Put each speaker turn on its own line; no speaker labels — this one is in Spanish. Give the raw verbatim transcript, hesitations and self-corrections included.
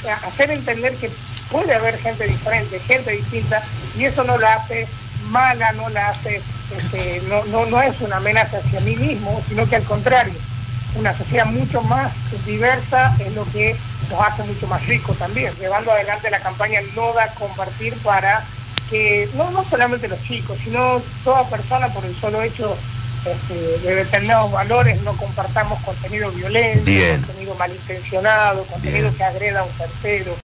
hacer entender que puede haber gente diferente, gente distinta, y eso no la hace mala, no la hace, este, no, no, no es una amenaza hacia mí mismo, sino que al contrario, una sociedad mucho más diversa es lo que nos hace mucho más ricos también, llevando adelante la campaña No Da Compartir para que no, no solamente los chicos, sino toda persona por el solo hecho este, de determinados valores no compartamos contenido violento,
Bien.
contenido malintencionado, contenido
Bien.
que agreda a un tercero.